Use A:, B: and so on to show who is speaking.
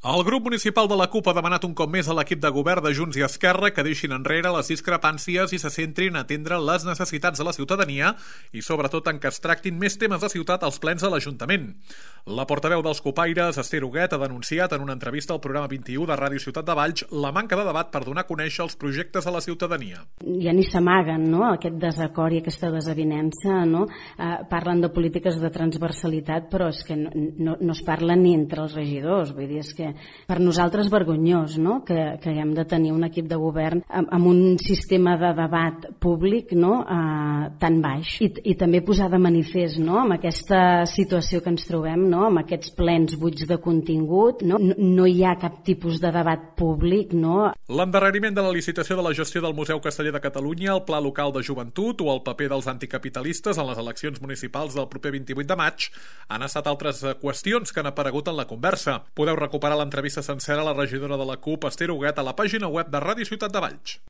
A: El grup municipal de la CUP ha demanat un cop més a l'equip de govern de Junts i Esquerra que deixin enrere les discrepàncies i se centrin a atendre les necessitats de la ciutadania i sobretot en que es tractin més temes de ciutat als plens de l'Ajuntament. La portaveu dels cupaires, Esther Huguet, ha denunciat en una entrevista al programa 21 de Ràdio Ciutat de Valls la manca de debat per donar a conèixer els projectes a la ciutadania.
B: Ja ni s'amaguen, no?, aquest desacord i aquesta desavinença, no? Parlen de polítiques de transversalitat, però és que no es parla ni entre els regidors, vull dir, és que per nosaltres vergonyós, no?, que haguem de tenir un equip de govern amb un sistema de debat públic, no?, tan baix. I també posar de manifest, no?, amb aquesta situació que ens trobem, no?, amb aquests plens buits de contingut, no hi ha cap tipus de debat públic, no?
A: L'endarreriment de la licitació de la gestió del Museu Casteller de Catalunya, el Pla Local de Joventut o el paper dels anticapitalistes en les eleccions municipals del proper 28 de maig han estat altres qüestions que han aparegut en la conversa. Podeu recuperar l'entrevista sencera a la regidora de la CUP, Esther Huguet, a la pàgina web de Ràdio Ciutat de Valls.